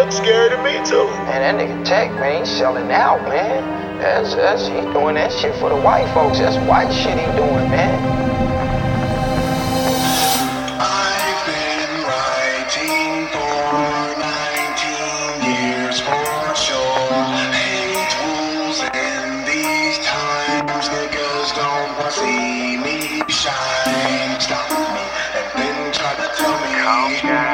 scared of me too. Man, that nigga Tech, man, he's selling out, man. He doing that shit for the white folks. That's white shit he doing, man. I've been writing for 19 years for sure. Hate rules in these times. Niggas don't want to see me shine. Stop me and then try to tell me.